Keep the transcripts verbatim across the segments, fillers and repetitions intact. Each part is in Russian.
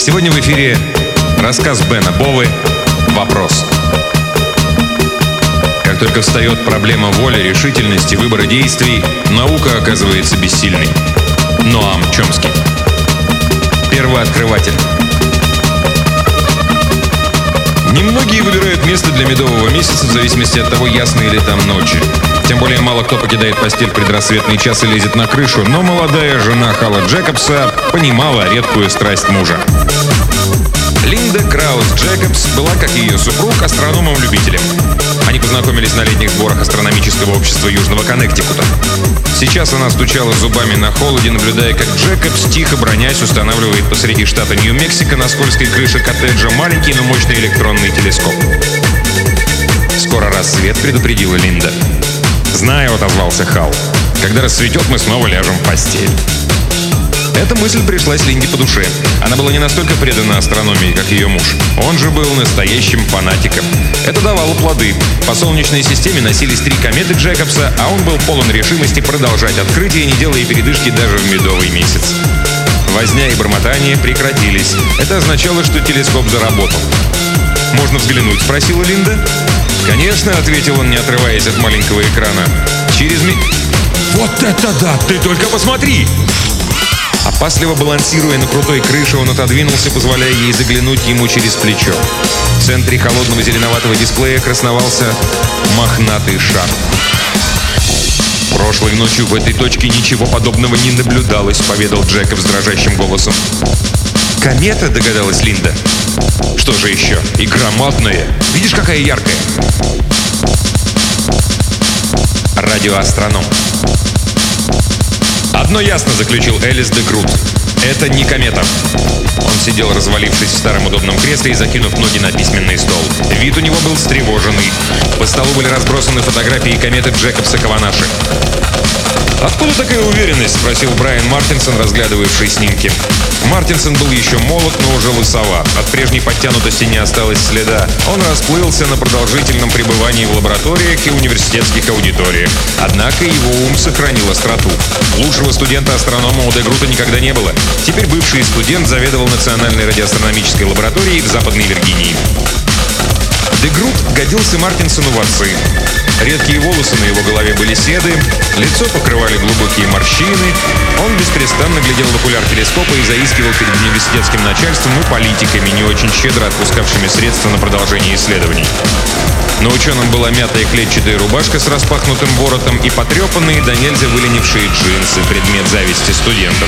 Сегодня в эфире рассказ Бена Бовы «Вопрос». Как только встает проблема воли, решительности, выбора действий, наука оказывается бессильной. Ноам Чомски. Первооткрыватель. Немногие выбирают место для медового месяца в зависимости от того, ясные ли там ночи. Тем более мало кто покидает постель в предрассветный час и лезет на крышу, но молодая жена Халла Джекобса понимала редкую страсть мужа. Линда Краус Джекобс была, как и ее супруг, астрономом-любителем. Они познакомились на летних сборах астрономического общества Южного Коннектикута. Сейчас она стучала зубами на холоде, наблюдая, как Джекобс, тихо бронясь, устанавливает посреди штата Нью-Мексико на скользкой крыше коттеджа маленький, но мощный электронный телескоп. «Скоро рассвет», — предупредила Линда. «Знаю», — отозвался Халл. «Когда рассветет, мы снова ляжем в постель». Эта мысль пришлась Линде по душе. Она была не настолько предана астрономии, как ее муж. Он же был настоящим фанатиком. Это давало плоды. По Солнечной системе носились три кометы Джекобса, а он был полон решимости продолжать открытие, не делая передышки даже в медовый месяц. Возня и бормотание прекратились. Это означало, что телескоп заработал. «Можно взглянуть?» — спросила Линда. «Конечно», — ответил он, не отрываясь от маленького экрана. «Через ми...» «Вот это да! Ты только посмотри!» Опасливо балансируя на крутой крыше, он отодвинулся, позволяя ей заглянуть ему через плечо. В центре холодного зеленоватого дисплея красовался мохнатый шар. «Прошлой ночью в этой точке ничего подобного не наблюдалось», — поведал Джекобс дрожащим голосом. «Комета?» — догадалась Линда. «Что же еще? И громадная. Видишь, какая яркая?» Радиоастроном. «Одно ясно», — заключил Элис де Грут. «Это не комета». Он сидел, развалившись в старом удобном кресле и закинув ноги на письменный стол. Вид у него был встревоженный. По столу были разбросаны фотографии кометы Джекобса-Каванаши. «Откуда такая уверенность?» — спросил Брайан Мартинсон, разглядывавший снимки. Мартинсон был еще молод, но уже лысоват. От прежней подтянутости не осталось следа. Он расплылся на продолжительном пребывании в лабораториях и университетских аудиториях. Однако его ум сохранил остроту. Лучшего студента-астронома у де Грута никогда не было. Теперь бывший студент заведовал Национальной радиоастрономической лабораторией в Западной Виргинии. Де Грут годился Мартинсону в отцы. Редкие волосы на его голове были седые, лицо покрывали глубокие морщины. Он беспрестанно глядел в окуляр телескопа и заискивал перед университетским начальством и политиками, не очень щедро отпускавшими средства на продолжение исследований. На ученом была мятая клетчатая рубашка с распахнутым воротом и потрепанные до нельзя выленившие джинсы, предмет зависти студентов.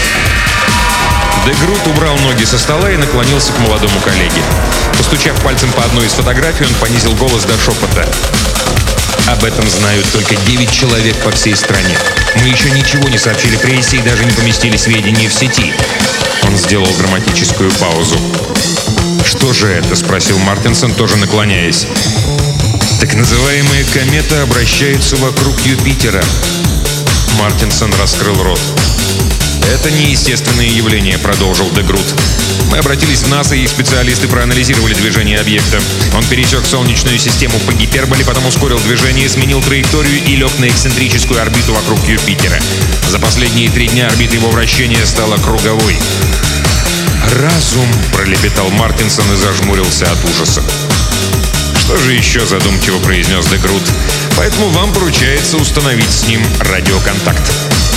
Де Грут убрал ноги со стола и наклонился к молодому коллеге. Постучав пальцем по одной из фотографий, он понизил голос до шепота. «Об этом знают только девять человек по всей стране. Мы еще ничего не сообщили прессе и даже не поместили сведения в сети». Он сделал драматическую паузу. «Что же это?» — спросил Мартинсон, тоже наклоняясь. «Так называемая комета обращается вокруг Юпитера». Мартинсон раскрыл рот. «Это неестественное явление», — продолжил де Грут. «Мы обратились в НАСА, и их специалисты проанализировали движение объекта. Он пересек Солнечную систему по гиперболе, потом ускорил движение, сменил траекторию и лег на эксцентрическую орбиту вокруг Юпитера. За последние три дня орбита его вращения стала круговой». «Разум», — пролепетал Мартинсон и зажмурился от ужаса. «Что же еще?» — задумчиво произнес де Грут. «Поэтому вам поручается установить с ним радиоконтакт».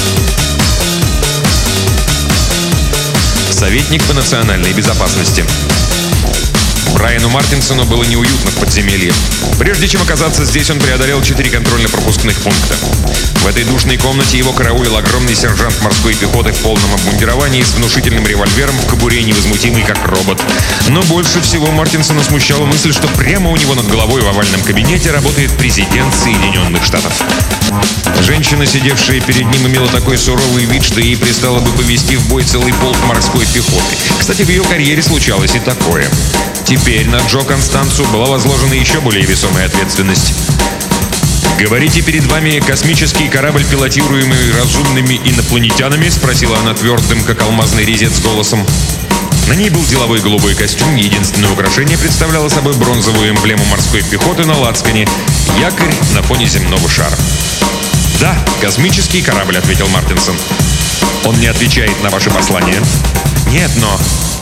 Советник по национальной безопасности. Брайану Мартинсону было неуютно в подземелье. Прежде чем оказаться здесь, он преодолел четыре контрольно-пропускных пункта. В этой душной комнате его караулил огромный сержант морской пехоты в полном обмундировании с внушительным револьвером в кобуре, невозмутимый как робот. Но больше всего Мартинсона смущала мысль, что прямо у него над головой в овальном кабинете работает президент Соединенных Штатов. Женщина, сидевшая перед ним, имела такой суровый вид, что ей пристало бы повести в бой целый полк морской пехоты. Кстати, в ее карьере случалось и такое. Теперь на Джо Констанцу была возложена еще более весомая ответственность. «Говорите, перед вами космический корабль, пилотируемый разумными инопланетянами?» — спросила она твердым, как алмазный резец, голосом. На ней был деловой голубой костюм, единственное украшение представляло собой бронзовую эмблему морской пехоты на лацкане, якорь на фоне земного шара. «Да, космический корабль», — ответил Мартинсон. «Он не отвечает на ваше послание?» «Нет, но...»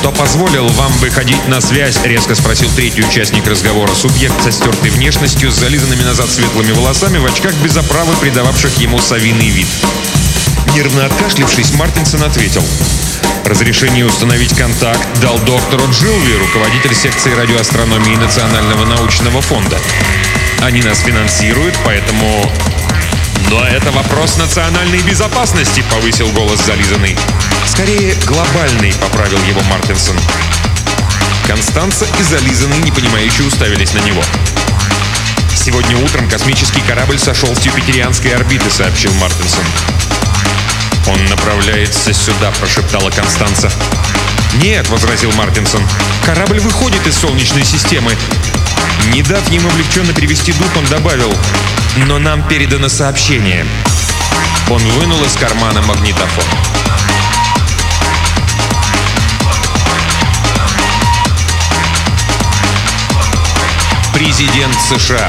«Кто позволил вам выходить на связь?» — резко спросил третий участник разговора. Субъект со стертой внешностью, с зализанными назад светлыми волосами, в очках без оправы, придававших ему совиный вид. Нервно откашлившись, Мартинсон ответил: «Разрешение установить контакт дал доктору Джилви, руководитель секции радиоастрономии Национального научного фонда. Они нас финансируют, поэтому...» «Но это вопрос национальной безопасности», — повысил голос зализанный. «Скорее, глобальный», — поправил его Мартинсон. Констанца и зализанный непонимающе уставились на него. «Сегодня утром космический корабль сошел с юпитерианской орбиты», — сообщил Мартинсон. «Он направляется сюда», — прошептала Констанца. «Нет», — возразил Мартинсон, — «корабль выходит из Солнечной системы». Не дав ему облегченно перевести дух, он добавил: «Но нам передано сообщение». Он вынул из кармана магнитофон. Президент США.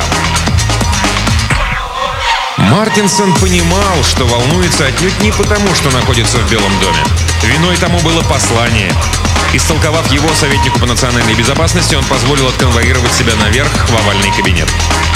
Мартинсон понимал, что волнуется отнюдь не потому, что находится в Белом доме. Виной тому было послание. Истолковав его советнику по национальной безопасности, он позволил отконвоировать себя наверх в овальный кабинет.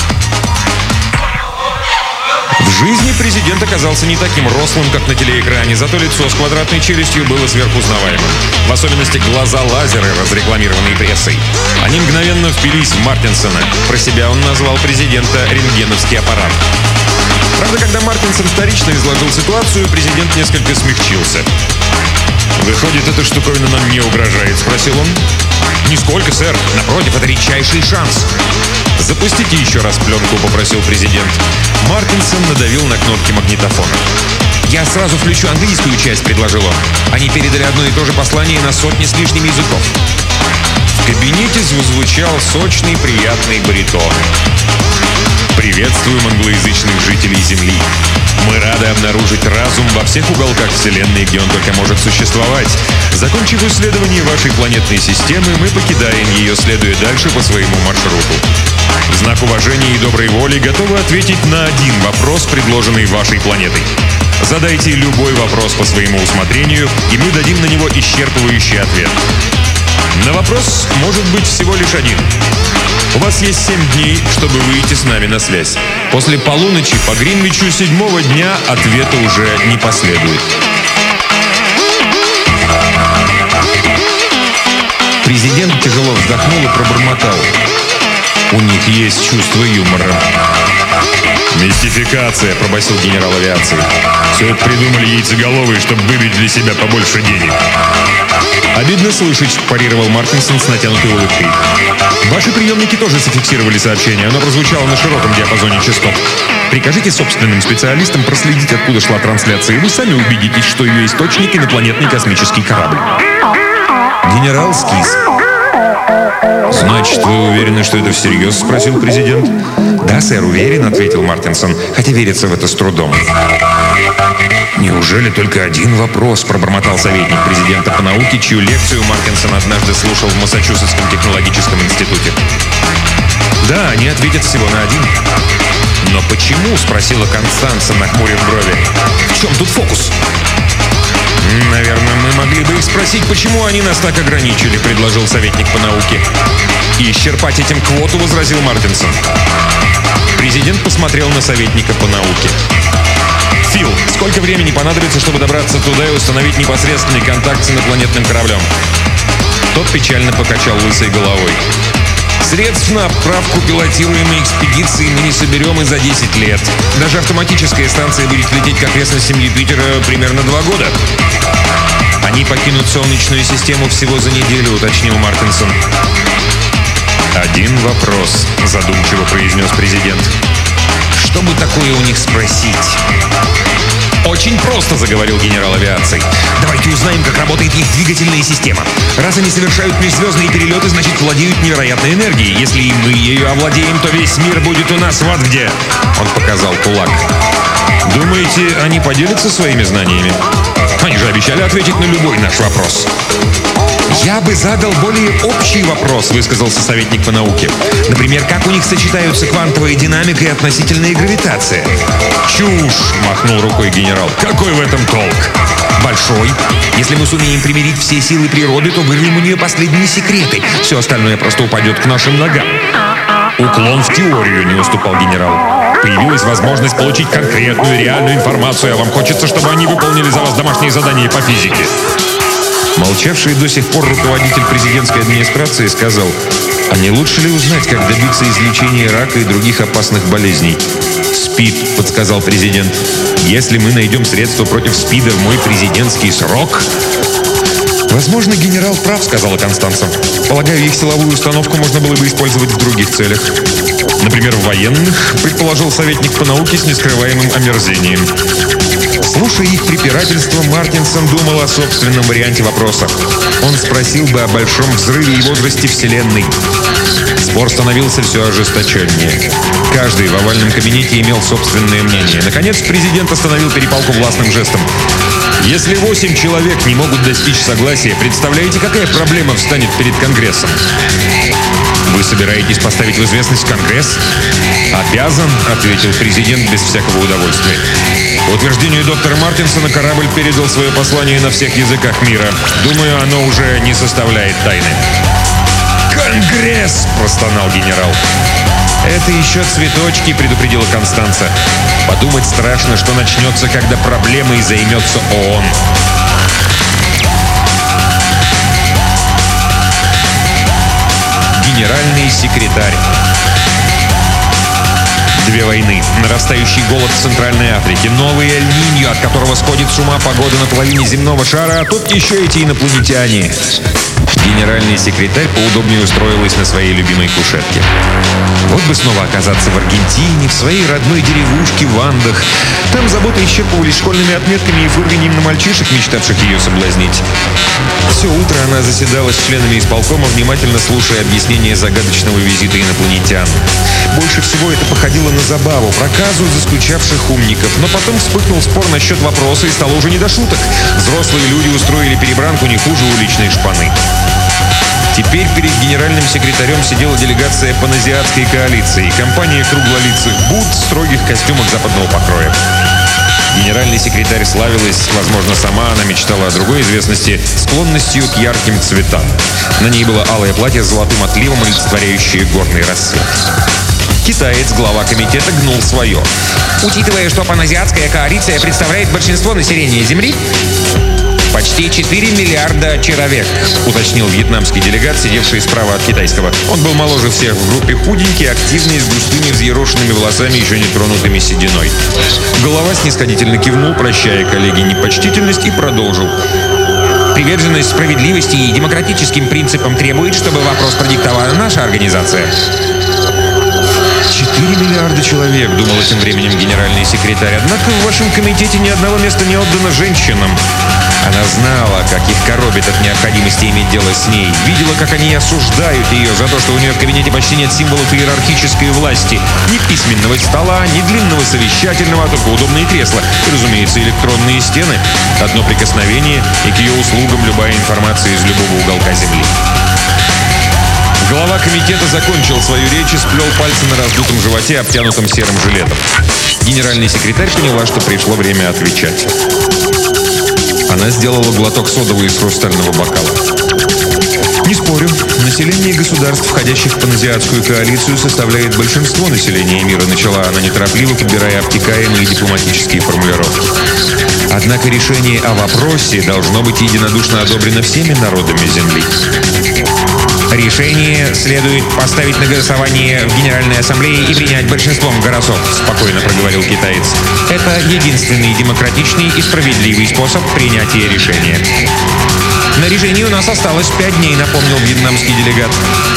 В жизни президент оказался не таким рослым, как на телеэкране, зато лицо с квадратной челюстью было сверхузнаваемым. В особенности глаза-лазеры, разрекламированные прессой. Они мгновенно впились в Мартинсона. Про себя он назвал президента «рентгеновский аппарат». Правда, когда Мартинсон вторично изложил ситуацию, президент несколько смягчился. «Выходит, эта штуковина нам не угрожает?» — спросил он. «Нисколько, сэр. Напротив, это редчайший шанс». «Запустите еще раз пленку», — попросил президент. Мартинсон надавил на кнопки магнитофона. «Я сразу включу английскую часть», — предложил он. Они передали одно и то же послание на сотни с лишним языков. В кабинете звучал сочный, приятный баритон. «Приветствуем англоязычных жителей Земли. Мы рады обнаружить разум во всех уголках Вселенной, где он только может существовать. Закончив исследование вашей планетной системы, мы покидаем ее, следуя дальше по своему маршруту. В знак уважения и доброй воли готовы ответить на один вопрос, предложенный вашей планетой. Задайте любой вопрос по своему усмотрению, и мы дадим на него исчерпывающий ответ. На вопрос может быть всего лишь один. У вас есть семь дней, чтобы выйти с нами на связь. После полуночи по Гринвичу седьмого дня ответа уже не последует». Президент тяжело вздохнул и пробормотал: «У них есть чувство юмора». «Мистификация», — пробасил генерал авиации. «Все это придумали яйцеголовые, чтобы выбить для себя побольше денег». «Обидно слышать», — парировал Мартинсон с натянутой улыбкой. «Ваши приемники тоже зафиксировали сообщение. Оно прозвучало на широком диапазоне частот. Прикажите собственным специалистам проследить, откуда шла трансляция, и вы сами убедитесь, что ее источник — инопланетный космический корабль». Генерал скис. «Значит, вы уверены, что это всерьез?» — спросил президент. «Да, сэр, уверен», — ответил Мартинсон, хотя верится в это с трудом. «Неужели только один вопрос?» — пробормотал советник президента по науке, чью лекцию Мартинсон однажды слушал в Массачусетском технологическом институте. «Да, они ответят всего на один». «Но почему?» — спросила Констанца, нахмурив брови. «В чем тут фокус?» «Наверное, мы могли бы их спросить, почему они нас так ограничили», — предложил советник по науке. «И исчерпать этим квоту», — возразил Мартинсон. Президент посмотрел на советника по науке. «Фил, сколько времени понадобится, чтобы добраться туда и установить непосредственный контакт с инопланетным кораблем?» Тот печально покачал лысой головой. «Средств на отправку пилотируемой экспедиции мы не соберем и за десять лет. Даже автоматическая станция будет лететь к окрестностям Юпитера примерно два года». «Они покинут Солнечную систему всего за неделю», — уточнил Мартинсон. «Один вопрос», — задумчиво произнес президент. «Что бы такое у них спросить?» «Очень просто», — заговорил генерал авиации. «Давайте узнаем, как работает их двигательная система. Раз они совершают межзвездные перелеты, значит, владеют невероятной энергией. Если и мы ею овладеем, то весь мир будет у нас вот где». Он показал кулак. «Думаете, они поделятся своими знаниями? Они же обещали ответить на любой наш вопрос». «Я бы задал более общий вопрос», — высказался советник по науке. «Например, как у них сочетаются квантовая динамика и относительная гравитация?» «Чушь!» — махнул рукой генерал. «Какой в этом толк?» «Большой. Если мы сумеем примирить все силы природы, то вырвем у нее последние секреты. Все остальное просто упадет к нашим ногам». «Уклон в теорию», — не уступал генерал. «Появилась возможность получить конкретную, реальную информацию, а вам хочется, чтобы они выполнили за вас домашние задания по физике». Молчавший до сих пор руководитель президентской администрации сказал: «А не лучше ли узнать, как добиться излечения рака и других опасных болезней?» «СПИД», — подсказал президент. «Если мы найдем средства против СПИДа в мой президентский срок...» «Возможно, генерал прав», — сказала Констанца. «Полагаю, их силовую установку можно было бы использовать в других целях. Например, в военных», — предположил советник по науке с нескрываемым омерзением. Слушая их препирательство, Мартинсон думал о собственном варианте вопроса. Он спросил бы о большом взрыве и возрасте Вселенной. Спор становился все ожесточеннее. Каждый в овальном кабинете имел собственное мнение. Наконец, президент остановил перепалку властным жестом. «Если восемь человек не могут достичь согласия, представляете, какая проблема встанет перед Конгрессом?» «Вы собираетесь поставить в известность Конгресс?» «Обязан», — ответил президент без всякого удовольствия. По утверждению доктора Мартинсона, корабль передал свое послание на всех языках мира. Думаю, оно уже не составляет тайны. «Конгресс!» – простонал генерал. «Это еще цветочки», – предупредила Констанца. «Подумать страшно, что начнется, когда проблемой займется ООН». Генеральный секретарь. Две войны, нарастающий голод в Центральной Африке, новый Эль-Ниньо, от которого сходит с ума погода на половине земного шара, а тут еще эти инопланетяне. Генеральный секретарь поудобнее устроилась на своей любимой кушетке. Вот бы снова оказаться в Аргентине, в своей родной деревушке в Андах. Там заботы исчерпывались школьными отметками и фырганьем на мальчишек, мечтавших ее соблазнить. Все утро она заседала с членами исполкома, внимательно слушая объяснения загадочного визита инопланетян. Больше всего это походило на забаву, проказу заскучавших умников. Но потом вспыхнул спор насчет вопроса, и стало уже не до шуток. Взрослые люди устроили перебранку не хуже уличной шпаны. Теперь перед генеральным секретарем сидела делегация паназиатской коалиции, компания круглолицых Буд в строгих костюмах западного покроя. Генеральный секретарь славилась, возможно, сама она мечтала о другой известности, склонностью к ярким цветам. На ней было алое платье с золотым отливом, олицетворяющее горный рассвет. Китаец, глава комитета, гнул свое. «Учитывая, что паназиатская коалиция представляет большинство населения Земли...» «Почти четыре миллиарда человек», — уточнил вьетнамский делегат, сидевший справа от китайского. Он был моложе всех в группе, худенький, активный, с густыми взъерошенными волосами, еще не тронутыми сединой. Голова снисходительно кивнул, прощая коллеге непочтительность, и продолжил. «Приверженность справедливости и демократическим принципам требует, чтобы вопрос продиктовала наша организация». «Четыре миллиарда человек», — думал этим временем генеральный секретарь. «Однако в вашем комитете ни одного места не отдано женщинам». Она знала, как их коробит от необходимости иметь дело с ней. Видела, как они осуждают ее за то, что у нее в кабинете почти нет символов иерархической власти. Ни письменного стола, ни длинного совещательного, а только удобные кресла. И, разумеется, электронные стены. Одно прикосновение, и к ее услугам любая информация из любого уголка Земли. Глава комитета закончил свою речь и сплел пальцы на раздутом животе, обтянутом серым жилетом. Генеральный секретарь поняла, что пришло время отвечать. Она сделала глоток содовой из хрустального бокала. «Не спорю, население государств, входящих в паназиатскую коалицию, составляет большинство населения мира», — начала она неторопливо, подбирая обтекаемые дипломатические формулировки. «Однако решение о вопросе должно быть единодушно одобрено всеми народами Земли». «Решение следует поставить на голосование в Генеральной Ассамблее и принять большинством голосов», — спокойно проговорил китаец. «Это единственный демократичный и справедливый способ принятия решения». «На решение у нас осталось пять дней», — напомнил вьетнамский делегат.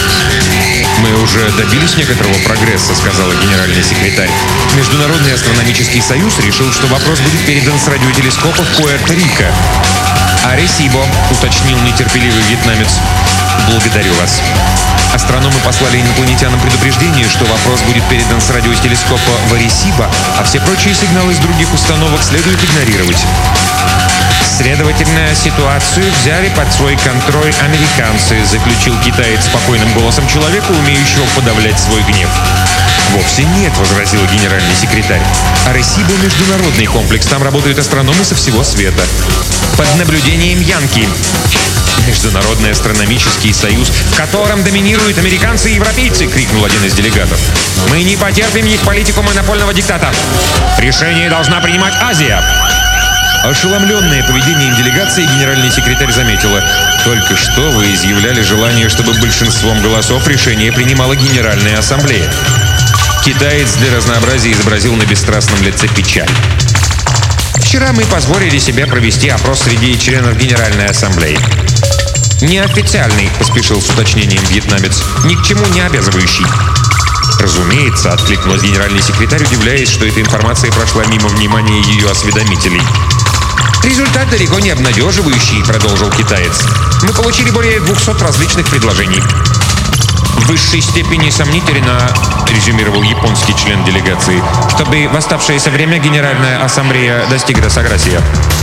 «Мы уже добились некоторого прогресса», — сказала генеральный секретарь. «Международный астрономический союз решил, что вопрос будет передан с радиотелескопа в Пуэрто-Рико». «Аресибо», — уточнил нетерпеливый вьетнамец. «Благодарю вас». Астрономы послали инопланетянам предупреждение, что вопрос будет передан с радиотелескопа в Аресибо, а все прочие сигналы из других установок следует игнорировать. «Следовательно, ситуацию взяли под свой контроль американцы», заключил китаец спокойным голосом человека, умеющего подавлять свой гнев. «Вовсе нет», — возразил генеральный секретарь. «Аресибо — международный комплекс, там работают астрономы со всего света. Под наблюдением Янки. Международный астрономический союз, в котором доминируют американцы и европейцы», — крикнул один из делегатов. «Мы не потерпим их политику монопольного диктата. Решение должна принимать Азия». Ошеломленная поведением делегации, генеральный секретарь заметила: «Только что вы изъявляли желание, чтобы большинством голосов решение принимала Генеральная Ассамблея». Китаец для разнообразия изобразил на бесстрастном лице печаль. «Вчера мы позволили себе провести опрос среди членов Генеральной Ассамблеи. Неофициальный», — поспешил с уточнением вьетнамец, — «ни к чему не обязывающий». «Разумеется», — откликнулась генеральный секретарь, удивляясь, что эта информация прошла мимо внимания ее осведомителей. «Результат далеко не обнадеживающий», — продолжил китаец. «Мы получили более двухсот различных предложений». «В высшей степени сомнительно», — резюмировал японский член делегации, «чтобы в оставшееся время Генеральная Ассамблея достигла согласия».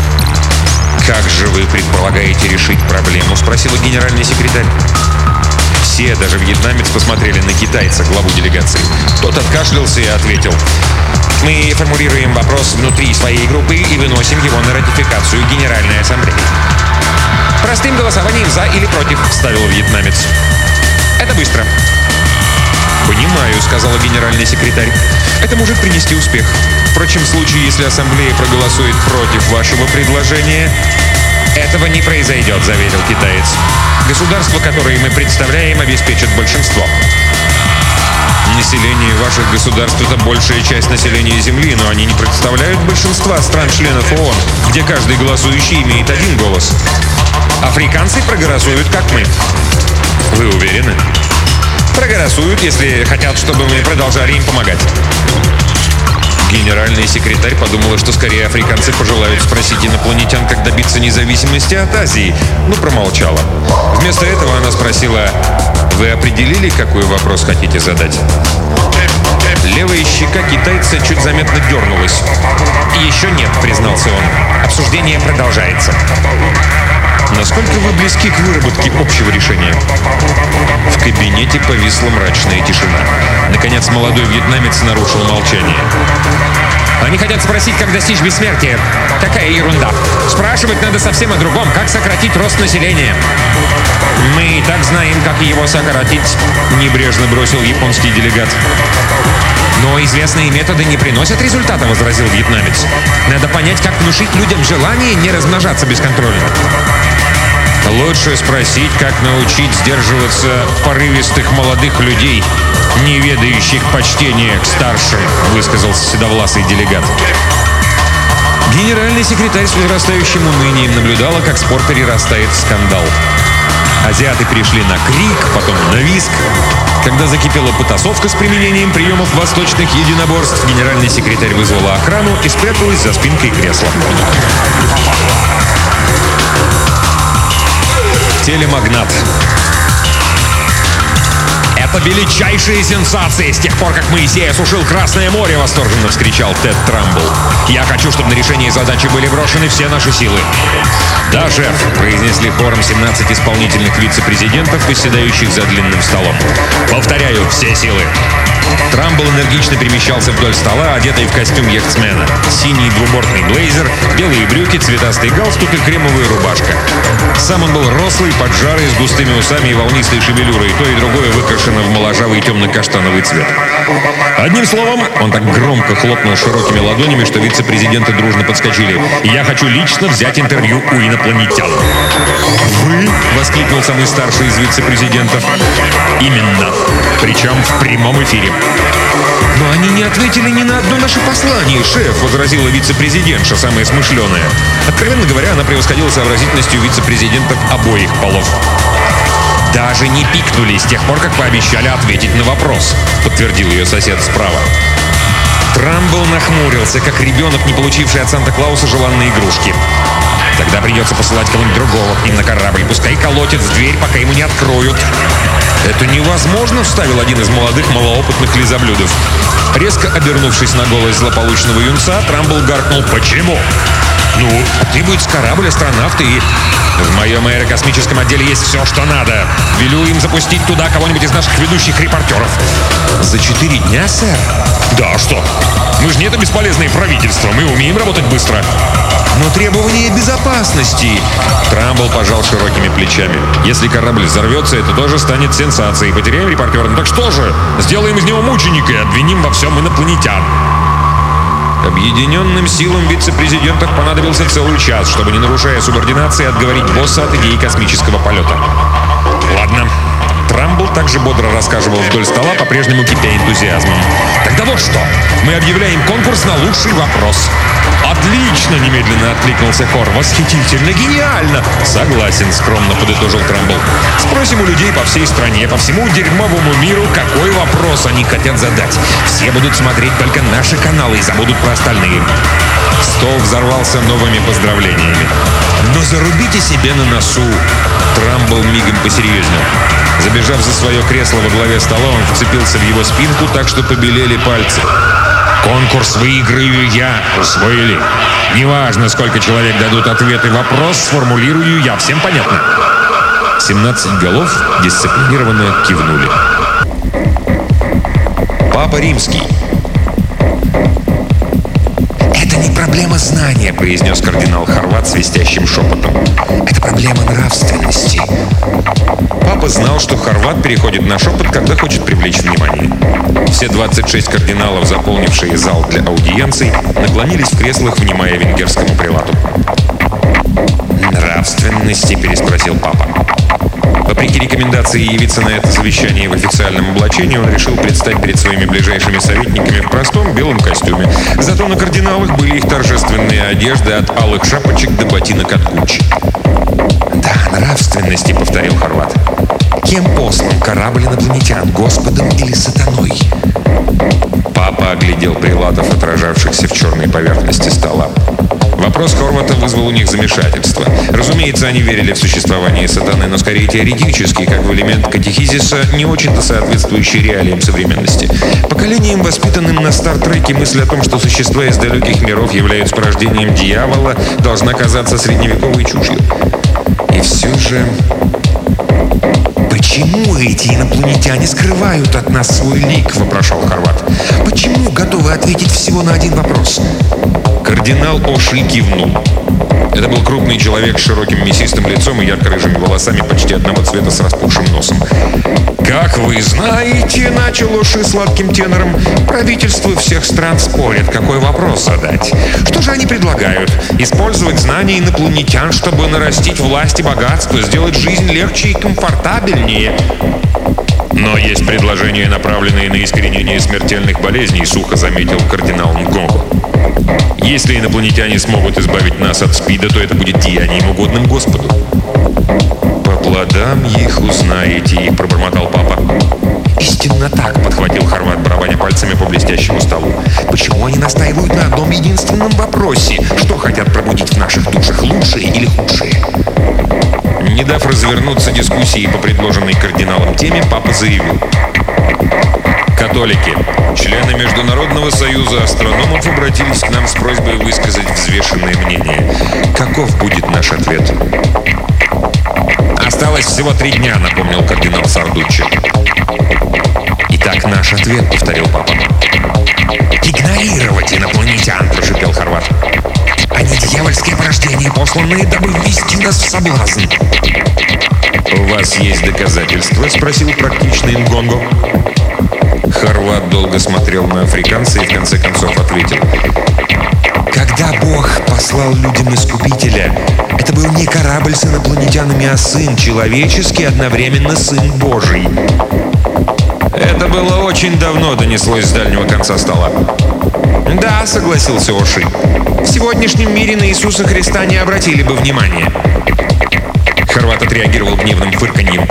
«Как же вы предполагаете решить проблему?» — спросила генеральный секретарь. Все, даже вьетнамец, посмотрели на китайца, главу делегации. Тот откашлялся и ответил: «Мы формулируем вопрос внутри своей группы и выносим его на ратификацию Генеральной Ассамблеи». «Простым голосованием «за» или «против», — вставил вьетнамец. «Это быстро». «Понимаю», — сказала генеральный секретарь. «Это может принести успех. Впрочем, в случае, если Ассамблея проголосует против вашего предложения...» «Этого не произойдет», — заверил китаец. «Государства, которые мы представляем, обеспечат большинство». «Население ваших государств — это большая часть населения Земли, но они не представляют большинства стран-членов ООН, где каждый голосующий имеет один голос. Африканцы проголосуют, как мы». «Вы уверены?» «Проголосуют, если хотят, чтобы мы продолжали им помогать». Генеральный секретарь подумала, что скорее африканцы пожелают спросить инопланетян, как добиться независимости от Азии, но промолчала. Вместо этого она спросила: «Вы определили, какой вопрос хотите задать?» Левая щека китайца чуть заметно дернулась. «Еще нет», — признался он. «Обсуждение продолжается». «Насколько вы близки к выработке общего решения?» В кабинете повисла мрачная тишина. Наконец, молодой вьетнамец нарушил молчание. «Они хотят спросить, как достичь бессмертия. Какая ерунда. Спрашивать надо совсем о другом. Как сократить рост населения?» «Мы и так знаем, как его сократить», — небрежно бросил японский делегат. «Но известные методы не приносят результата», — возразил вьетнамец. «Надо понять, как внушить людям желание не размножаться бесконтрольно». «Лучше спросить, как научить сдерживаться порывистых молодых людей, не ведающих почтения к старшим», — высказался седовласый делегат. Генеральный секретарь с возрастающим унынием наблюдала, как спор перерастает в скандал. Азиаты перешли на крик, потом на визг. Когда закипела потасовка с применением приемов восточных единоборств, генеральный секретарь вызвала охрану и спряталась за спинкой кресла. Телемагнат. «Это величайшая сенсация с тех пор, как Моисей осушил Красное море!» — восторженно вскричал Тед Трамбл. «Я хочу, чтобы на решение задачи были брошены все наши силы». «Да, шеф», — произнесли хором семнадцать исполнительных вице-президентов, восседающих за длинным столом. «Повторяю, все силы». Трамбл энергично перемещался вдоль стола, одетый в костюм яхтсмена. Синий двубортный блейзер, белые брюки, цветастый галстук и кремовая рубашка. Сам он был рослый, поджарый, с густыми усами и волнистой шевелюрой. То и другое выкрашено в моложавый темно-каштановый цвет. Одним словом, он так громко хлопнул широкими ладонями, что вице-президенты дружно подскочили. «Я хочу лично взять интервью у инопланетян». «Вы?» — воскликнул самый старший из вице-президентов. «Именно. Причем в прямом эфире». «Но они не ответили ни на одно наше послание, шеф», — возразила вице-президентша, самая смышленая. Откровенно говоря, она превосходила сообразительностью вице-президентов обоих полов. «Даже не пикнули с тех пор, как пообещали ответить на вопрос», — подтвердил ее сосед справа. Трамбл нахмурился, как ребенок, не получивший от Санта-Клауса желанные игрушки. «Тогда придется посылать кого-нибудь другого к ним на корабль. Пускай колотит в дверь, пока ему не откроют». «Это невозможно», — вставил один из молодых малоопытных лизоблюдов. Резко обернувшись на голос злополучного юнца, Трамбл гаркнул: «Почему?» «Ну, требуется корабль, астронавты и...» «В моем аэрокосмическом отделе есть все, что надо. Велю им запустить туда кого-нибудь из наших ведущих репортеров». «За четыре дня, сэр?» «Да, что? Мы же не это бесполезное правительство. Мы умеем работать быстро». «Но требования безопасности...» Трамбл пожал широкими плечами. «Если корабль взорвется, это тоже станет сенсацией. Потеряем репортера. Ну так что же? Сделаем из него мученика и обвиним во всем инопланетян». Объединенным силам вице-президентов понадобился целый час, чтобы, не нарушая субординации, отговорить босса от идеи космического полета. «Ладно». Трамбл также бодро рассказывал вдоль стола, по-прежнему кипя энтузиазмом. «Тогда вот что. Мы объявляем конкурс на лучший вопрос». «Отлично!» — немедленно откликнулся хор. «Восхитительно! Гениально!» «Согласен», — скромно подытожил Трамбл. «Спросим у людей по всей стране, по всему дерьмовому миру, какой вопрос они хотят задать. Все будут смотреть только наши каналы и забудут про остальные». Стол взорвался новыми поздравлениями. «Но зарубите себе на носу!» Трамбл мигом посерьезнел. Забежав за свое кресло во главе стола, он вцепился в его спинку так, что побелели пальцы. «Конкурс выиграю я, усвоили. Неважно, сколько человек дадут ответ и вопрос, сформулирую я. Всем понятно?» семнадцать голов дисциплинированно кивнули. Папа Римский. «Это не проблема знания», — произнес кардинал Хорват свистящим шепотом. «Это проблема нравственности». Папа знал, что Хорват переходит на шепот, когда хочет привлечь внимание. Все двадцать шесть кардиналов, заполнившие зал для аудиенций, наклонились в креслах, внимая венгерскому прелату. «Нравственности?» — переспросил папа. Вопреки рекомендации явиться на это совещание в официальном облачении, он решил предстать перед своими ближайшими советниками в простом белом костюме. Зато на кардиналах были их торжественные одежды от алых шапочек до ботинок от Гуччи. «Да, нравственности», — повторил Хорват. «Кем послан корабль инопланетян, Господом или сатаной?» Папа оглядел прелатов, отражавшихся в черной поверхности стола. Вопрос Хорвата вызвал у них замешательство. Разумеется, они верили в существование сатаны, но скорее теоретически, как в элемент катехизиса, не очень-то соответствующий реалиям современности. Поколениям, воспитанным на Стар-Треке, мысль о том, что существа из далеких миров являются порождением дьявола, должна казаться средневековой чушью. И все же... «Почему эти инопланетяне скрывают от нас свой лик?» — вопрошал Хорват. «Почему готовы ответить всего на один вопрос?» Кардинал Оши кивнул. Это был крупный человек с широким мясистым лицом и ярко-рыжими волосами почти одного цвета с распухшим носом. «Как вы знаете, — начал Оши сладким тенором, — правительства всех стран спорят, какой вопрос задать. Что же они предлагают? Использовать знания инопланетян, чтобы нарастить власть и богатство, сделать жизнь легче и комфортабельнее?» «Но есть предложения, направленные на искоренение смертельных болезней», — сухо заметил кардинал Нгонго. «Если инопланетяне смогут избавить нас от СПИДа, то это будет деянием, угодным Господу». «По плодам их узнаете», — пробормотал папа. «Истинно так», — подхватил Хорват, барабаня пальцами по блестящему столу. «Почему они настаивают на одном единственном вопросе? Что хотят пробудить в наших душах, лучшие или худшие?» Не дав развернуться дискуссии по предложенной кардиналом теме, папа заявил: «Католики, члены Международного союза астрономов, обратились к нам с просьбой высказать взвешенное мнение. Каков будет наш ответ?» «Осталось всего три дня», — напомнил кардинал Сардуччи. «Итак, наш ответ», — повторил папа. «Игнорировать инопланетян», — прошипел Хорват. «Они дьявольские порождения, посланные, дабы ввести нас в соблазн». «У вас есть доказательства?» — спросил практичный Нгонго. Хорват долго смотрел на африканца и в конце концов ответил: «Когда Бог послал людям Искупителя, это был не корабль с инопланетянами, а сын человеческий, одновременно сын Божий». «Это было очень давно», — донеслось с дальнего конца стола. «Да», — согласился Оши. «В сегодняшнем мире на Иисуса Христа не обратили бы внимания». Хорват отреагировал гневным фырканьем.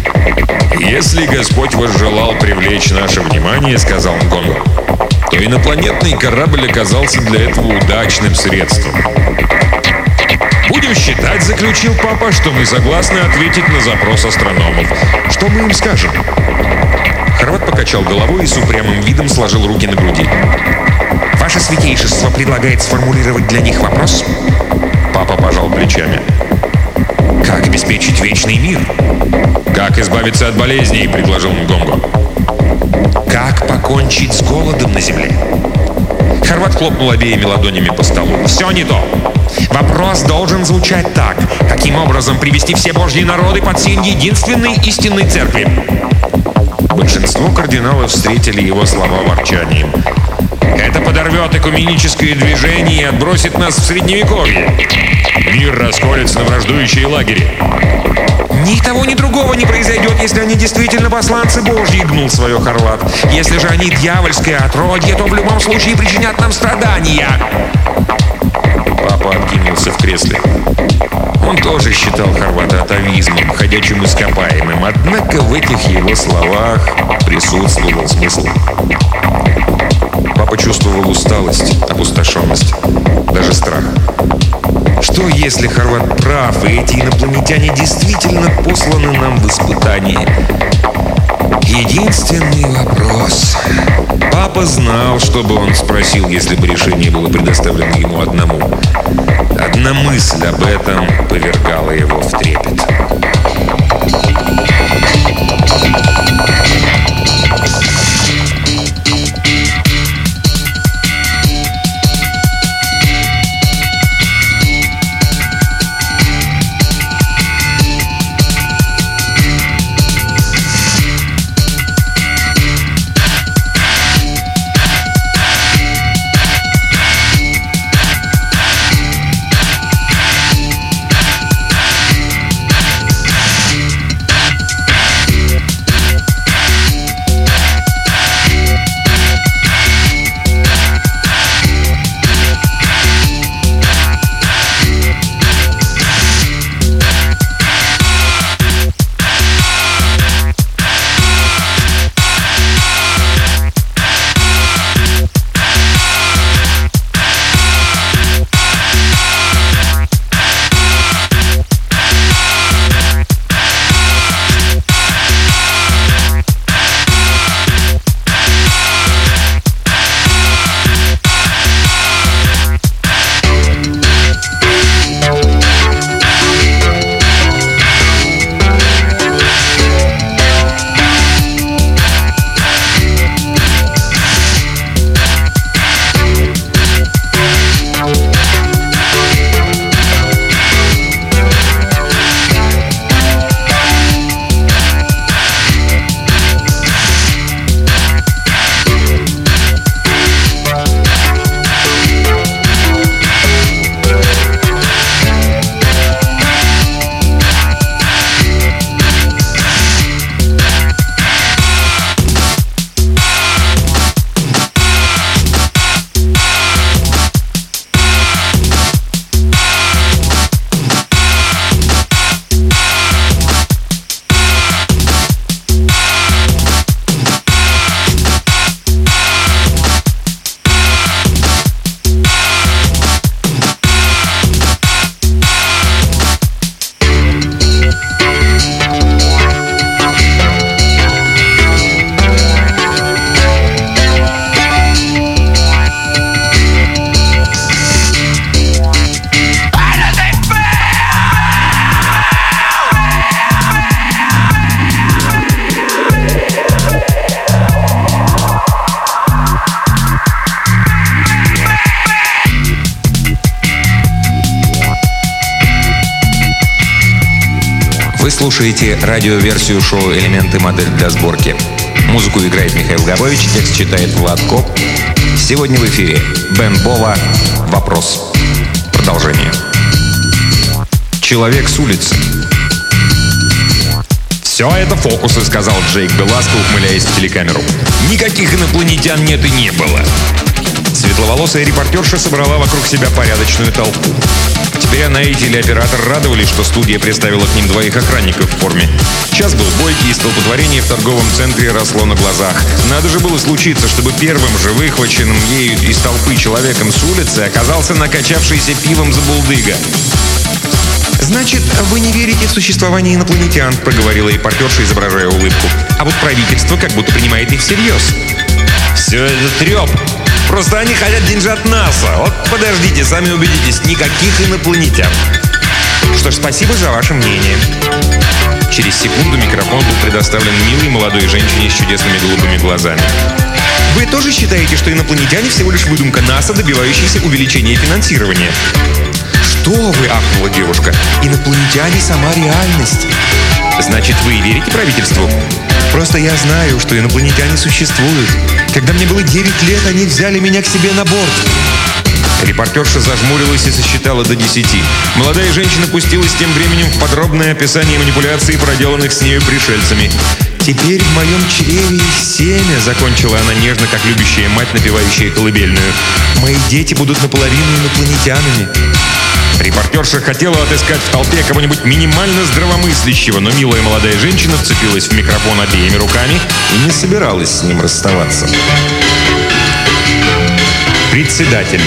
«Если Господь возжелал привлечь наше внимание, — сказал Нгонго, — то инопланетный корабль оказался для этого удачным средством». «Будем считать, — заключил папа, — что мы согласны ответить на запрос астрономов. Что мы им скажем?» Хорват покачал головой и с упрямым видом сложил руки на груди. «Ваше святейшество предлагает сформулировать для них вопрос?» Папа пожал плечами. «Как обеспечить вечный мир?» «Как избавиться от болезней?» — предложил Нгонго. «Как покончить с голодом на земле?» Хорват хлопнул обеими ладонями по столу. «Все не то. Вопрос должен звучать так. Каким образом привести все божьи народы под сень единственной истинной церкви?» Большинство кардиналов встретили его слова ворчанием. «Это подорвет экуменическое движение и отбросит нас в Средневековье. Мир расколется на враждующие лагеря». «Ни того, ни другого не произойдет, если они действительно посланцы Божьи», — гнул свое Хорват. «Если же они дьявольское отродье, то в любом случае причинят нам страдания». Папа откинулся в кресле. Он тоже считал Хорвата атовизмом, ходячим ископаемым, однако в этих его словах присутствовал смысл. Папа чувствовал усталость, опустошенность, даже страх. Что, если Хорват прав, и эти инопланетяне действительно посланы нам в испытание? Единственный вопрос. Папа знал, что бы он спросил, если бы решение было предоставлено ему одному. Одна мысль об этом повергала его в трепет. Вы слушаете радиоверсию шоу «Элементы. Модель для сборки». Музыку играет Михаил Габович, текст читает Влад Коп. Сегодня в эфире Бен Бова «Вопрос». Продолжение. Человек с улицы. «Все это фокусы», — сказал Джейк Беласко, ухмыляясь в телекамеру. «Никаких инопланетян нет и не было». Светловолосая репортерша собрала вокруг себя порядочную толпу. Теперь она и телеоператор радовались, что студия представила к ним двоих охранников в форме. Час был бойкий, и столпотворение в торговом центре росло на глазах. Надо же было случиться, чтобы первым же выхваченным ею из толпы человеком с улицы оказался накачавшийся пивом забулдыга. «Значит, вы не верите в существование инопланетян», — проговорила репортерша, изображая улыбку. «А вот правительство как будто принимает их всерьез». «Все это треп. Просто они хотят деньжат НАСА. Вот подождите, сами убедитесь, никаких инопланетян». «Что ж, спасибо за ваше мнение». Через секунду микрофон был предоставлен милой молодой женщине с чудесными голубыми глазами. «Вы тоже считаете, что инопланетяне всего лишь выдумка НАСА, добивающаяся увеличения финансирования?» «Что вы?» — ахнула девушка. «Инопланетяне — сама реальность». «Значит, вы верите правительству?» «Просто я знаю, что инопланетяне существуют. Когда мне было девять лет, они взяли меня к себе на борт». Репортерша зажмурилась и сосчитала до десяти. Молодая женщина пустилась тем временем в подробное описание манипуляций, проделанных с нею пришельцами. «Теперь в моем чреве семя», — закончила она нежно, как любящая мать, напевающая колыбельную. «Мои дети будут наполовину инопланетянами». Репортерша хотела отыскать в толпе кого-нибудь минимально здравомыслящего, но милая молодая женщина вцепилась в микрофон обеими руками и не собиралась с ним расставаться. Председатель.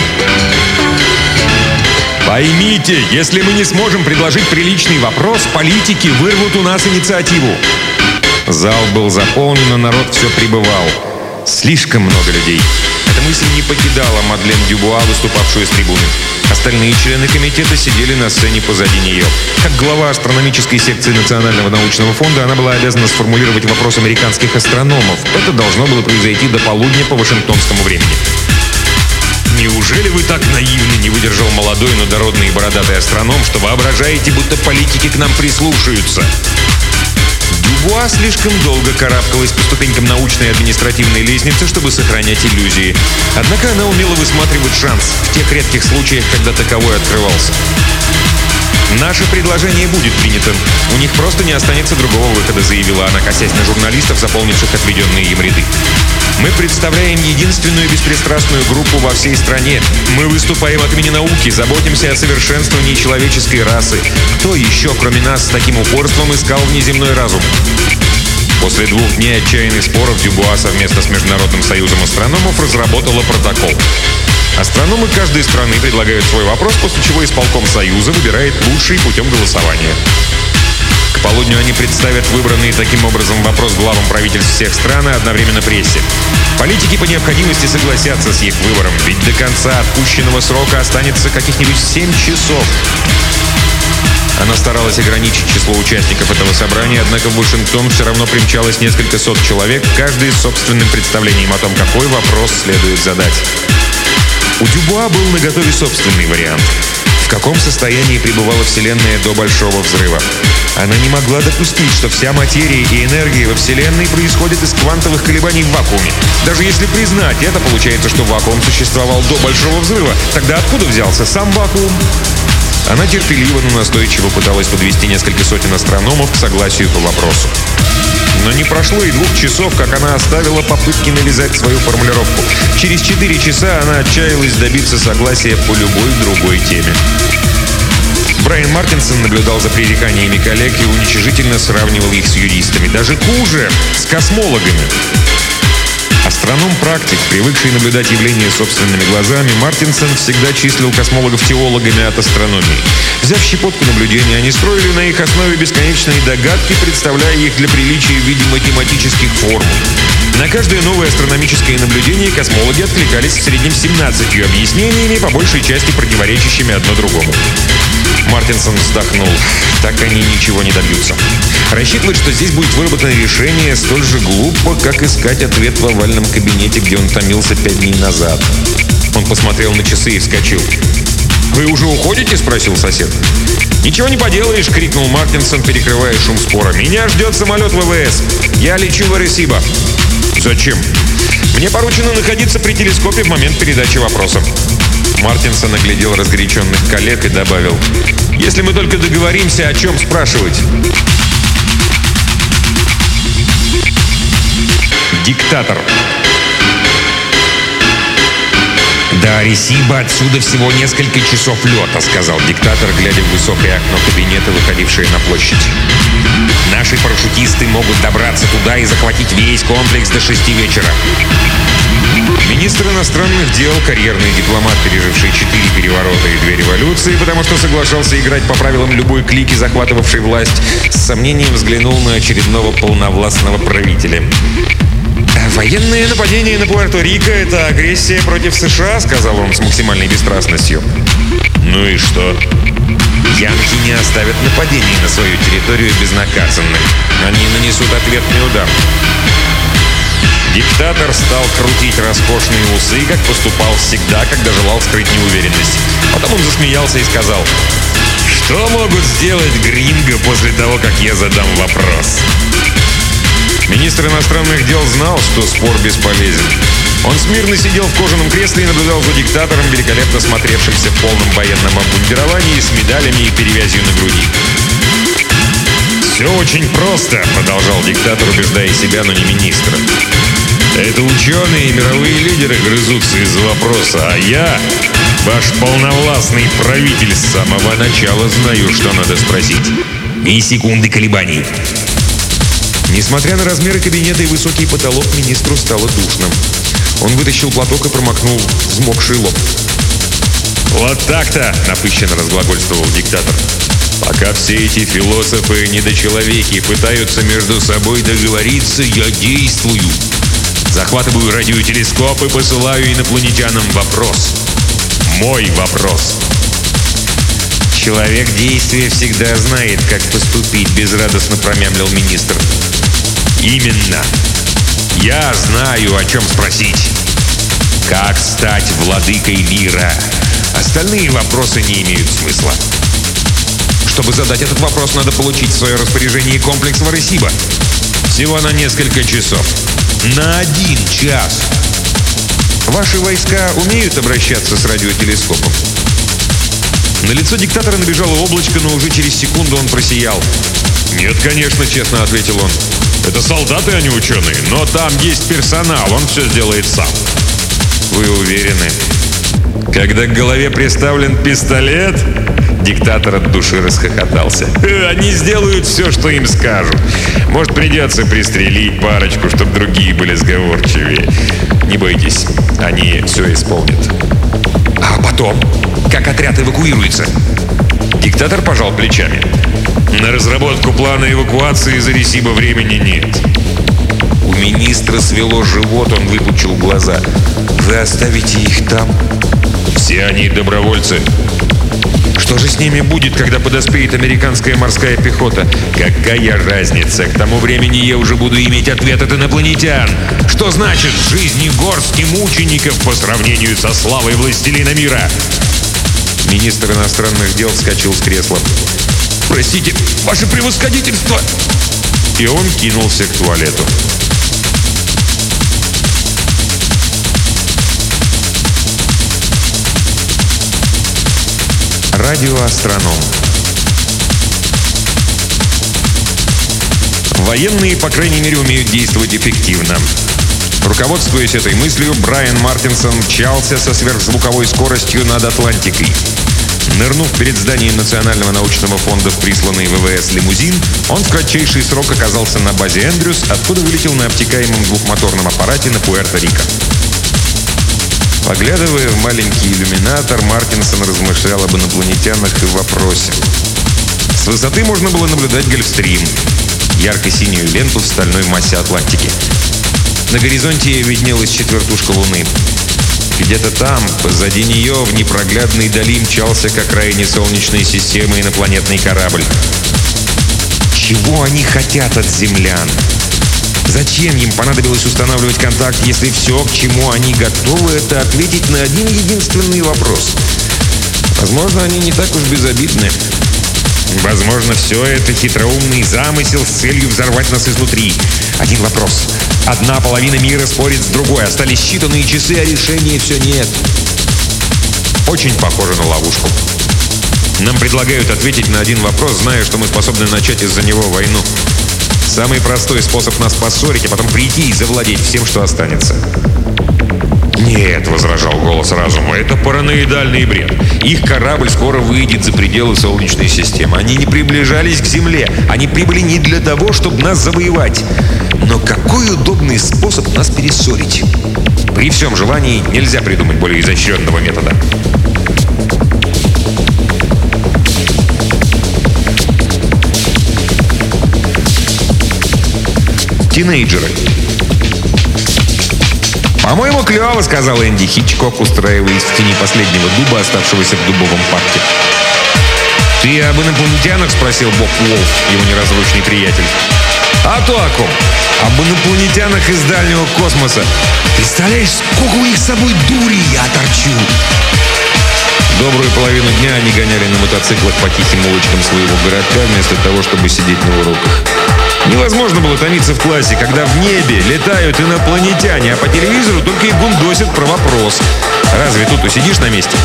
«Поймите, если мы не сможем предложить приличный вопрос, политики вырвут у нас инициативу». Зал был заполнен, но народ все прибывал. Слишком много людей. Эта мысль не покидала Мадлен Дюбуа, выступавшую с трибуны. Остальные члены комитета сидели на сцене позади нее. Как глава астрономической секции Национального научного фонда, она была обязана сформулировать вопрос американских астрономов. Это должно было произойти до полудня по вашингтонскому времени. «Неужели вы так наивны?» — не выдержал молодой, но дородный и бородатый астроном, что воображаете, будто политики к нам прислушаются. Дюбуа слишком долго карабкалась по ступенькам научной и административной лестницы, чтобы сохранять иллюзии. Однако она умела высматривать шанс в тех редких случаях, когда таковой открывался. «Наше предложение будет принято. У них просто не останется другого выхода», — заявила она, косясь на журналистов, заполнивших отведенные им ряды. «Мы представляем единственную беспристрастную группу во всей стране. Мы выступаем от имени науки, заботимся о совершенствовании человеческой расы. Кто еще, кроме нас, с таким упорством искал внеземной разум?» После двух дней отчаянных споров Дюбуа совместно с Международным союзом астрономов разработала протокол. Астрономы каждой страны предлагают свой вопрос, после чего исполком Союза выбирает лучший путем голосования. К полудню они представят выбранный таким образом вопрос главам правительств всех стран и одновременно прессе. Политики по необходимости согласятся с их выбором, ведь до конца отпущенного срока останется каких-нибудь семь часов. Она старалась ограничить число участников этого собрания, однако в Вашингтон все равно примчалось несколько сот человек, каждый с собственным представлением о том, какой вопрос следует задать. У Дюбуа был наготове собственный вариант. В каком состоянии пребывала Вселенная до Большого взрыва? Она не могла допустить, что вся материя и энергия во Вселенной происходят из квантовых колебаний в вакууме. Даже если признать это, получается, что вакуум существовал до Большого взрыва. Тогда откуда взялся сам вакуум? Она терпеливо, но настойчиво пыталась подвести несколько сотен астрономов к согласию по вопросу. Но не прошло и двух часов, как она оставила попытки навязать свою формулировку. Через четыре часа она отчаялась добиться согласия по любой другой теме. Брайан Мартинсон наблюдал за пререканиями коллег и уничижительно сравнивал их с юристами. Даже хуже — с космологами. Астроном-практик, привыкший наблюдать явления собственными глазами, Мартинсон всегда числил космологов теологами от астрономии. Взяв щепотку наблюдений, они строили на их основе бесконечные догадки, представляя их для приличия в виде математических формул. На каждое новое астрономическое наблюдение космологи откликались в среднем семнадцатью объяснениями, по большей части противоречащими одно другому. Мартинсон вздохнул. Так они ничего не добьются. Рассчитывать, что здесь будет выработано решение, столь же глупо, как искать ответ в овальном кабинете, где он томился пять дней назад. Он посмотрел на часы и вскочил. «Вы уже уходите?» — спросил сосед. «Ничего не поделаешь!» — крикнул Мартинсон, перекрывая шум спора. «Меня ждет самолет ВВС. Я лечу в Аресибо». «Зачем?» «Мне поручено находиться при телескопе в момент передачи вопроса». Мартинсон оглядел разгоряченных коллег и добавил: «Если мы только договоримся, о чем спрашивать». Диктатор. «До Аресиба отсюда всего несколько часов лета», — сказал диктатор, глядя в высокое окно кабинета, выходившее на площадь. «Наши парашютисты могут добраться туда и захватить весь комплекс до шести вечера». Министр иностранных дел, карьерный дипломат, переживший четыре переворота и две революции, потому что соглашался играть по правилам любой клики, захватывавшей власть, с сомнением взглянул на очередного полновластного правителя. «Военное нападение на Пуэрто-Рико – это агрессия против США», – сказал он с максимальной бесстрастностью. «Ну и что?» «Янки не оставят нападений на свою территорию безнаказанным. Они нанесут ответный удар». Диктатор стал крутить роскошные усы, как поступал всегда, когда желал скрыть неуверенность. Потом он засмеялся и сказал: «Что могут сделать гринго после того, как я задам вопрос?» Министр иностранных дел знал, что спор бесполезен. Он смирно сидел в кожаном кресле и наблюдал за диктатором, великолепно смотревшимся в полном военном обмундировании с медалями и перевязью на груди. «Все очень просто», — продолжал диктатор, убеждая себя, но не министра. «Это ученые и мировые лидеры грызутся из-за вопроса, а я, ваш полновластный правитель, с самого начала знаю, что надо спросить. Ни секунды колебаний». Несмотря на размеры кабинета и высокий потолок, министру стало душно. Он вытащил платок и промокнул взмокший лоб. «Вот так-то!» — напыщенно разглагольствовал диктатор. «Пока все эти философы-недочеловеки пытаются между собой договориться, я действую. Захватываю радиотелескоп и посылаю инопланетянам вопрос. Мой вопрос». «Человек действия всегда знает, как поступить», — безрадостно промямлил министр. «Именно. Я знаю, о чем спросить. Как стать владыкой мира? Остальные вопросы не имеют смысла. Чтобы задать этот вопрос, надо получить в свое распоряжение комплекс Варесиба. Всего на несколько часов. На один час. Ваши войска умеют обращаться с радиотелескопом?» На лицо диктатора набежало облачко, но уже через секунду он просиял. «Нет, конечно», — честно ответил он. «Это солдаты, а не ученые. Но там есть персонал, он все сделает сам». «Вы уверены?» «Когда к голове приставлен пистолет...» Диктатор от души расхохотался. «Они сделают все, что им скажут. Может, придется пристрелить парочку, чтобы другие были сговорчивее. Не бойтесь, они все исполнят». «А потом? Как отряд эвакуируется?» Диктатор пожал плечами. «На разработку плана эвакуации из Аресиба времени нет». У министра свело живот, он выпучил глаза. «Вы оставите их там?» «Все они добровольцы». «Что же с ними будет, когда подоспеет американская морская пехота?» «Какая разница? К тому времени я уже буду иметь ответ от инопланетян. Что значит жизни горстки мучеников по сравнению со славой властелина мира?» Министр иностранных дел вскочил с кресла. «Простите, ваше превосходительство!» И он кинулся к туалету. Радиоастроном. Военные, по крайней мере, умеют действовать эффективно. Руководствуясь этой мыслью, Брайан Мартинсон мчался со сверхзвуковой скоростью над Атлантикой. Нырнув перед зданием Национального научного фонда в присланный ВВС лимузин, он в кратчайший срок оказался на базе Эндрюс, откуда вылетел на обтекаемом двухмоторном аппарате на Пуэрто-Рико. Поглядывая в маленький иллюминатор, Мартинсон размышлял об инопланетянах и вопросе. С высоты можно было наблюдать Гольфстрим, ярко-синюю ленту в стальной массе Атлантики. На горизонте виднелась четвертушка Луны. Где-то там, позади нее, в непроглядной дали мчался к окраине Солнечной системы инопланетный корабль. Чего они хотят от землян? Зачем им понадобилось устанавливать контакт, если все, к чему они готовы, это ответить на один единственный вопрос? Возможно, они не так уж безобидны. Возможно, все это хитроумный замысел с целью взорвать нас изнутри. Один вопрос. Одна половина мира спорит с другой. Остались считанные часы, а решения все нет. Очень похоже на ловушку. Нам предлагают ответить на один вопрос, зная, что мы способны начать из-за него войну. Самый простой способ нас поссорить, а потом прийти и завладеть всем, что останется. «Нет», — возражал голос разума, — «это параноидальный бред. Их корабль скоро выйдет за пределы Солнечной системы. Они не приближались к Земле. Они прибыли не для того, чтобы нас завоевать. Но какой удобный способ нас перессорить. При всем желании нельзя придумать более изощренного метода». Тинейджеры. «По-моему, клево», — сказал Энди Хичкок, устраиваясь в тени последнего дуба, оставшегося в дубовом парке. «Ты об инопланетянах?» — спросил Боб Уолф, его неразлучный приятель. «А то о ком? Об инопланетянах из дальнего космоса. Представляешь, сколько у них с собой дури я торчу!» Добрую половину дня они гоняли на мотоциклах по тихим улочкам своего городка, вместо того, чтобы сидеть на уроках. Невозможно было томиться в классе, когда в небе летают инопланетяне, а по телевизору только и гундосят про вопрос: разве тут усидишь на месте?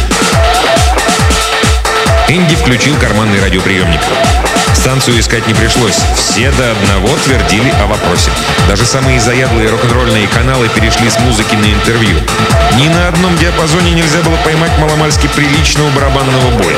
Энди включил карманный радиоприемник. Станцию искать не пришлось. Все до одного твердили о вопросе. Даже самые заядлые рок-н-ролльные каналы перешли с музыки на интервью. Ни на одном диапазоне нельзя было поймать маломальски приличного барабанного боя.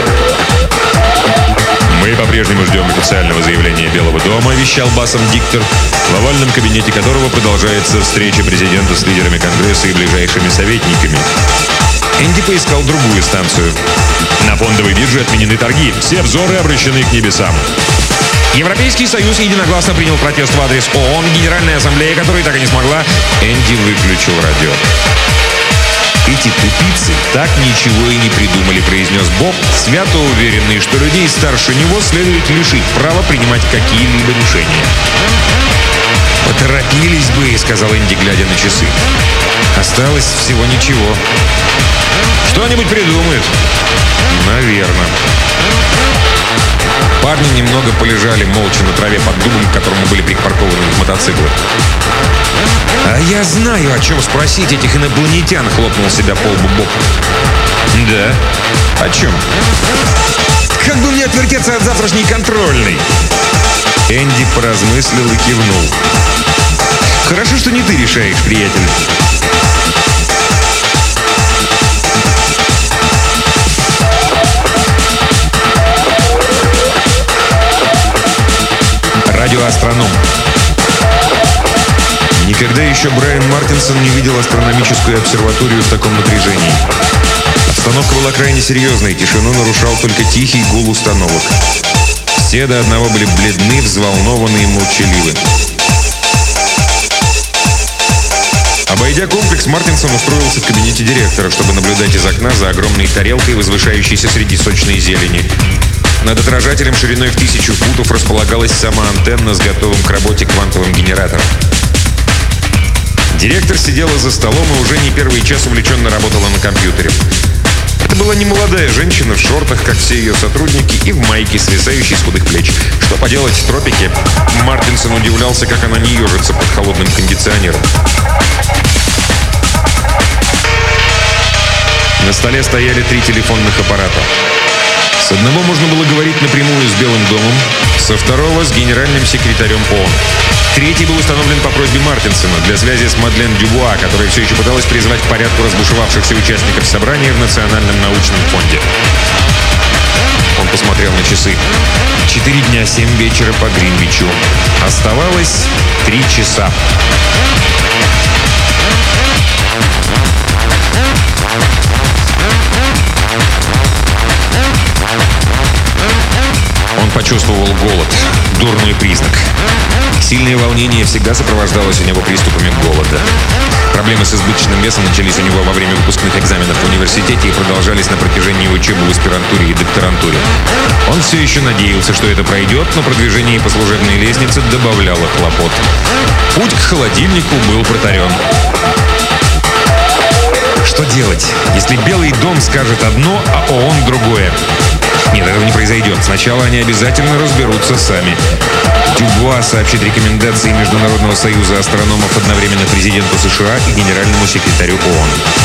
«Мы по-прежнему ждем официального заявления Белого дома», — вещал басом диктор, в овальном кабинете которого продолжается встреча президента с лидерами Конгресса и ближайшими советниками. Энди поискал другую станцию. «На фондовой бирже отменены торги. Все взоры обращены к небесам». Европейский Союз единогласно принял протест в адрес ООН, Генеральная Ассамблея, которая так и не смогла. Энди выключил радио. «Эти тупицы так ничего и не придумали», — произнес Боб, свято уверенный, что людей старше него следует лишить права принимать какие-либо решения. «Поторопились бы», — сказал Энди, глядя на часы. «Осталось всего ничего». «Что-нибудь придумают». «Наверно». Парни немного полежали молча на траве под дубом, к которому были припаркованы их мотоциклы. «А я знаю, о чем спросить этих инопланетян», — хлопнул себя по лбу Боб. «Да? О чем?» «Как бы мне отвертеться от завтрашней контрольной?» Энди поразмыслил и кивнул. «Хорошо, что не ты решаешь, приятель». Радиоастроном. Никогда еще Брайан Мартинсон не видел астрономическую обсерваторию в таком напряжении. Обстановка была крайне серьезной, тишину нарушал только тихий гул установок. Все до одного были бледны, взволнованы и молчаливы. Обойдя комплекс, Мартинсон устроился в кабинете директора, чтобы наблюдать из окна за огромной тарелкой, возвышающейся среди сочной зелени. Над отражателем шириной в тысячу футов располагалась сама антенна с готовым к работе квантовым генератором. Директор сидела за столом и уже не первый час увлеченно работала на компьютере. Это была немолодая женщина в шортах, как все ее сотрудники, и в майке, свисающей с худых плеч. Что поделать в тропике? Мартинсон удивлялся, как она не ежится под холодным кондиционером. На столе стояли три телефонных аппарата. С одного можно было говорить напрямую с Белым домом, со второго — с генеральным секретарем ООН. Третий был установлен по просьбе Мартинсона для связи с Мадлен Дюбуа, которая все еще пыталась призвать к порядку разбушевавшихся участников собрания в Национальном научном фонде. Он посмотрел на часы. Четыре дня, семь вечера по Гринвичу. Оставалось три часа. Он почувствовал голод. Дурной признак. Сильное волнение всегда сопровождалось у него приступами голода. Проблемы с избыточным весом начались у него во время выпускных экзаменов в университете и продолжались на протяжении учебы в аспирантуре и докторантуре. Он все еще надеялся, что это пройдет, но продвижение по служебной лестнице добавляло хлопот. Путь к холодильнику был протарен. Что делать, если Белый дом скажет одно, а ООН другое? Нет, этого не произойдет. Сначала они обязательно разберутся сами. Дюбуа сообщит рекомендации Международного союза астрономов одновременно президенту США и генеральному секретарю ООН.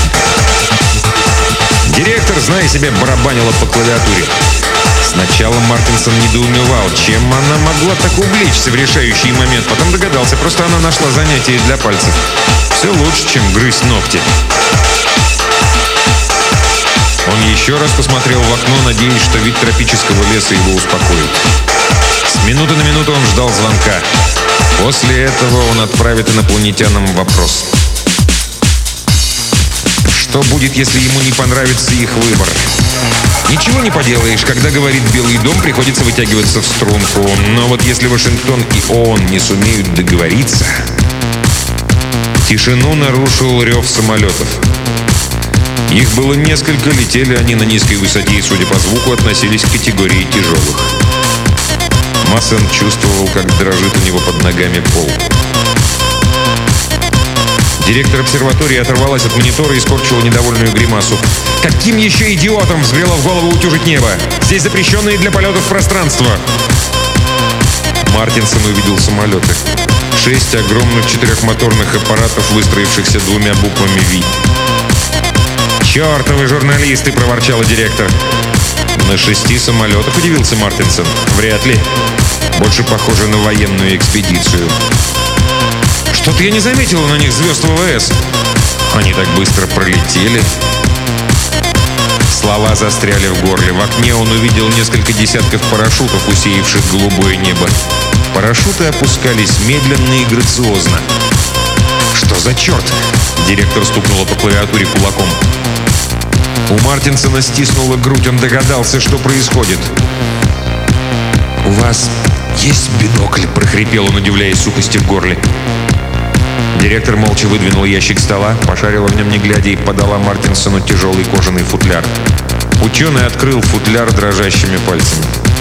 Директор, зная себя, барабанила по клавиатуре. Сначала Мартинсон недоумевал, чем она могла так увлечься в решающий момент. Потом догадался, просто она нашла занятие для пальцев. Все лучше, чем грызть ногти. Он еще раз посмотрел в окно, надеясь, что вид тропического леса его успокоит. С минуты на минуту он ждал звонка. После этого он отправит инопланетянам вопрос. Что будет, если ему не понравится их выбор? Ничего не поделаешь, когда говорит Белый дом, приходится вытягиваться в струнку. Но вот если Вашингтон и ООН не сумеют договориться... Тишину нарушил рев самолетов. Их было несколько, летели они на низкой высоте и, судя по звуку, относились к категории тяжелых. Массен чувствовал, как дрожит у него под ногами пол. Директор обсерватории оторвалась от монитора и скорчила недовольную гримасу. «Каким еще идиотом взбрело в голову утюжить небо? Здесь запрещенные для полетов пространства!» Мартинсон увидел самолеты. Шесть огромных четырехмоторных аппаратов, выстроившихся двумя буквами «Ви». «Чертовы журналисты!» — проворчала директор. «На шести самолетах?» — удивился Мартинсон. «Вряд ли. Больше похоже на военную экспедицию». «Что-то я не заметила на них звезд ВВС. Они так быстро пролетели». Слова застряли в горле. В окне он увидел несколько десятков парашютов, усеявших голубое небо. Парашюты опускались медленно и грациозно. «Что за черт?» — директор стукнула по клавиатуре кулаком. У Мартинсона стиснула грудь. Он догадался, что происходит. «У вас есть бинокль?» — прохрипел он, удивляясь сухости в горле. Директор молча выдвинул ящик стола, пошарила в нем не глядя и подала Мартинсону тяжелый кожаный футляр. Ученый открыл футляр дрожащими пальцами.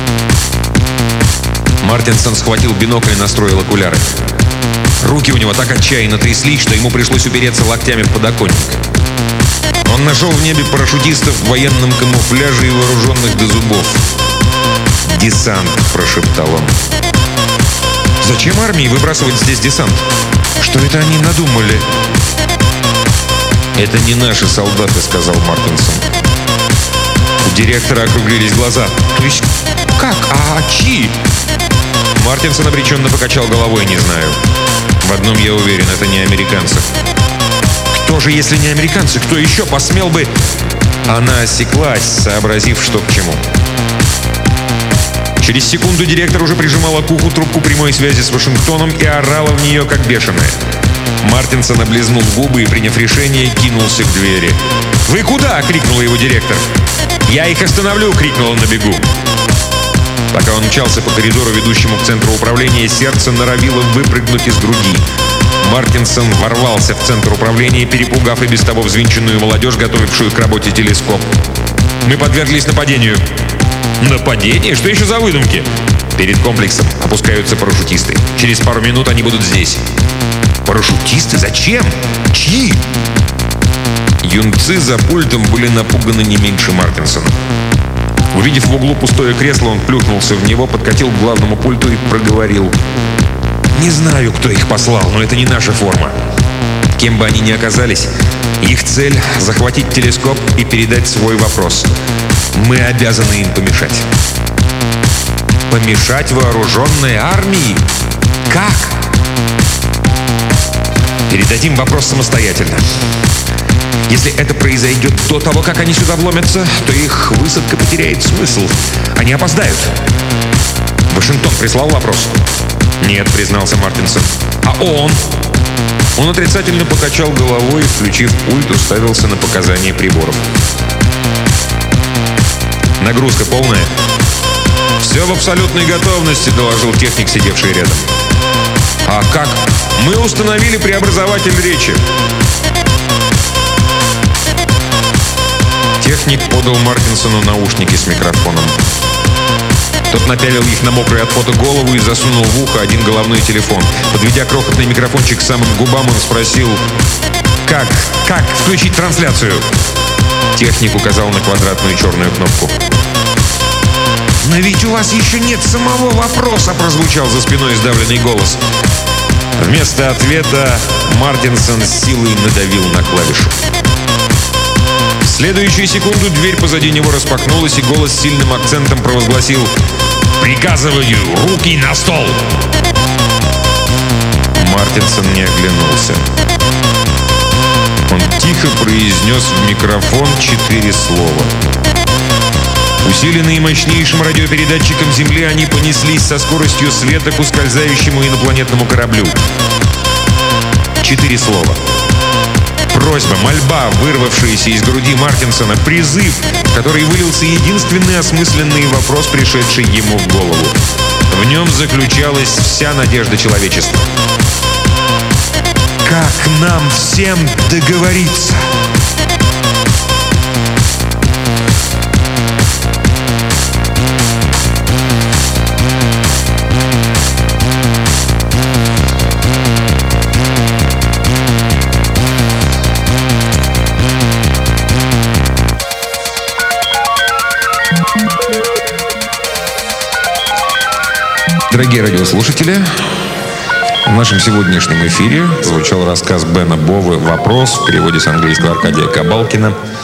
Мартинсон схватил бинокль и настроил окуляры. Руки у него так отчаянно тряслись, что ему пришлось упереться локтями в подоконник. Он нашел в небе парашютистов в военном камуфляже и вооруженных до зубов. «Десант», — прошептал он. «Зачем армии выбрасывать здесь десант? Что это они надумали?» «Это не наши солдаты», — сказал Мартинсон. У директора округлились глаза. «То есть как? А чьи?» Мартинсон обреченно покачал головой. «Не знаю. В одном я уверен, это не американцы». «Кто же, если не американцы? Кто еще посмел бы...» Она осеклась, сообразив, что к чему. Через секунду директор уже прижимала к уху трубку прямой связи с Вашингтоном и орала в нее, как бешеная. Мартинсон облизнул губы и, приняв решение, кинулся к двери. «Вы куда?» — крикнула его директор. «Я их остановлю!» — крикнул он на бегу. Пока он мчался по коридору, ведущему к центру управления, сердце норовило выпрыгнуть из груди. Мартинсон ворвался в центр управления, перепугав и без того взвинченную молодежь, готовившую к работе телескоп. «Мы подверглись нападению». «Нападение? Что еще за выдумки?» «Перед комплексом опускаются парашютисты. Через пару минут они будут здесь». «Парашютисты? Зачем? Чьи?» Юнцы за пультом были напуганы не меньше Мартинсона. Увидев в углу пустое кресло, он плюхнулся в него, подкатил к главному пульту и проговорил. «Не знаю, кто их послал, но это не наша форма. Кем бы они ни оказались, их цель — захватить телескоп и передать свой вопрос. Мы обязаны им помешать». «Помешать вооруженной армии? Как?» «Передадим вопрос самостоятельно. Если это произойдет до того, как они сюда вломятся, то их высадка потеряет смысл. Они опоздают». «Вашингтон прислал вопрос?» «Нет», — признался Мартинсон. «А ООН?» Он отрицательно покачал головой и, включив пульт, уставился на показания приборов. «Нагрузка полная?» «Все в абсолютной готовности», — доложил техник, сидевший рядом. «А как?» «Мы установили преобразователь речи». Техник подал Мартинсону наушники с микрофоном. Тот напялил их на мокрую от пота голову и засунул в ухо один головной телефон. Подведя крохотный микрофончик к самым губам, он спросил: «Как? Как включить трансляцию?» Техник указал на квадратную черную кнопку. «Но ведь у вас еще нет самого вопроса!» — прозвучал за спиной сдавленный голос. Вместо ответа Мартинсон с силой надавил на клавишу. В следующую секунду дверь позади него распахнулась, и голос с сильным акцентом провозгласил: «Приказываю, руки на стол!» Мартинсон не оглянулся. Он тихо произнес в микрофон четыре слова. Усиленные мощнейшим радиопередатчиком Земли, они понеслись со скоростью света к ускользающему инопланетному кораблю. Четыре слова. Просьба, мольба, вырвавшаяся из груди Мартинсона, призыв, в который вылился единственный осмысленный вопрос, пришедший ему в голову. В нем заключалась вся надежда человечества. Как нам всем договориться? Дорогие радиослушатели, в нашем сегодняшнем эфире звучал рассказ Бена Бовы «Вопрос» в переводе с английского Аркадия Кабалкина